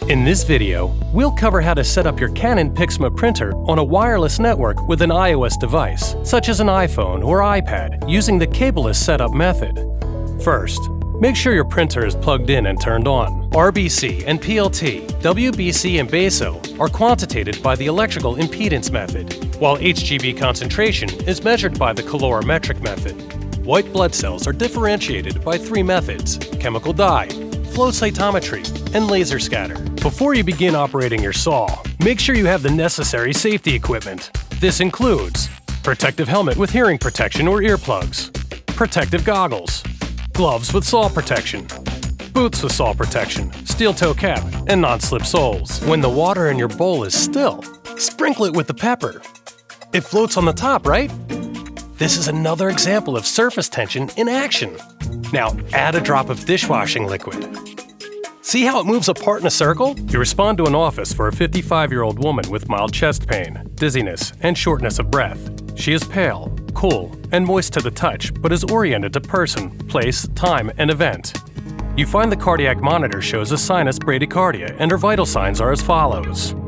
In this video, we'll cover how to set up your Canon Pixma printer on a wireless network with an iOS device, such as an iPhone or iPad, using the cableless setup method. First, make sure your printer is plugged in and turned on. RBC and PLT, WBC and BASO are quantitated by the electrical impedance method, while HGB concentration is measured by the calorimetric method. White blood cells are differentiated by three methods: chemical dye, flow cytometry, and laser scatter. Before you begin operating your saw, make sure you have the necessary safety equipment. This includes protective helmet with hearing protection or earplugs, protective goggles, gloves with saw protection, boots with saw protection, steel toe cap, and non-slip soles. When the water in your bowl is still, sprinkle it with the pepper. It floats on the top, right? This is another example of surface tension in action. Now add a drop of dishwashing liquid. See how it moves apart in a circle? You respond to an office for a 55-year-old woman with mild chest pain, dizziness, and shortness of breath. She is pale, cool, and moist to the touch, but is oriented to person, place, time, and event. You find the cardiac monitor shows a sinus bradycardia, and her vital signs are as follows.